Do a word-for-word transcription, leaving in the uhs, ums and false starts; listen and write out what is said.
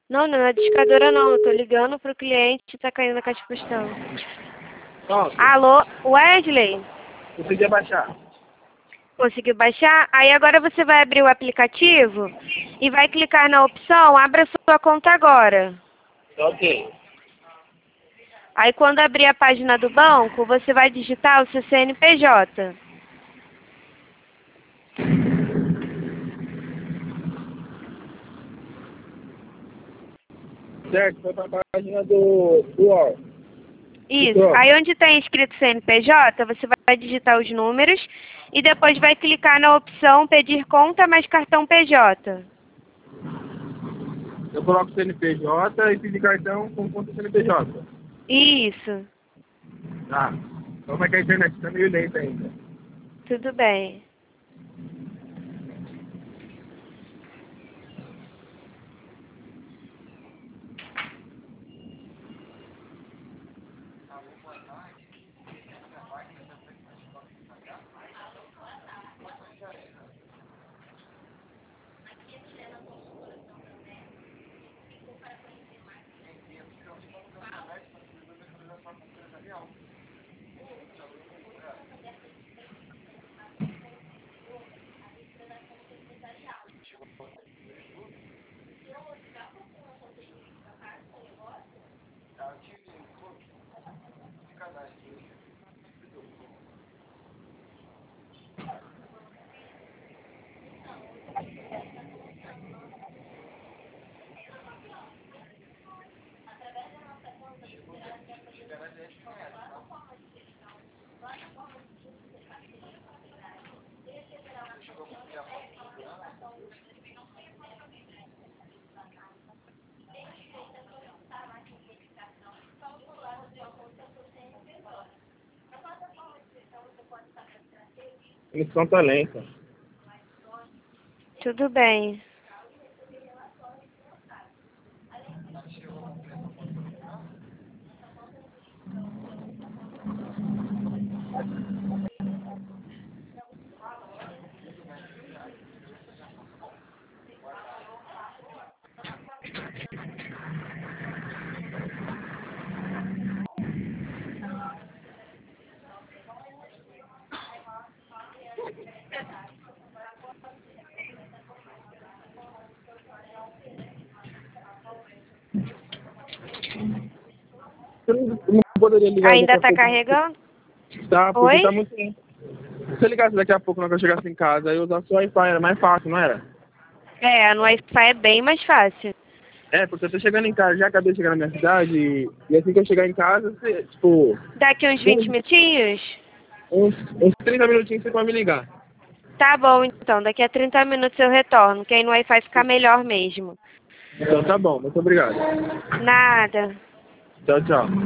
Não, não é discadora não. Eu tô ligando pro cliente e tá caindo na caixa postal. Nossa, Alô, Wesley? consegui baixar. Conseguiu baixar? Aí agora você vai abrir o aplicativo e vai clicar na opção Abra sua conta agora. Ok. Aí quando abrir a página do banco, você vai digitar o seu C N P J. Certo, foi pra página do, do U O L. Isso. Aí onde está escrito C N P J, você vai digitar os números e depois vai clicar na opção Pedir conta mais cartão P J. Eu coloco C N P J e pedir cartão com conta C N P J. Isso. Tá. Como é que a internet tá meio lenta ainda? Tudo bem. A conexão tá lenta. Tudo bem. Eu não, não poderia ligar Ainda daqui a está pouco. carregando? Tá, porque Oi? tá muito lento. Se eu ligasse daqui a pouco, quando eu chegasse em casa, aí eu usasse o Wi-Fi, era mais fácil, não era? É, no Wi-Fi é bem mais fácil. É, porque eu tô chegando em casa, já acabei de chegar na minha cidade, e, e assim que eu chegar em casa, você, tipo, Daqui uns vinte minutinhos? uns, uns trinta minutinhos você pode me ligar. Tá bom, então. Daqui a trinta minutos eu retorno, que aí no Wi-Fi fica melhor mesmo. Então tá bom, muito obrigado. Nada. Tchau, tchau.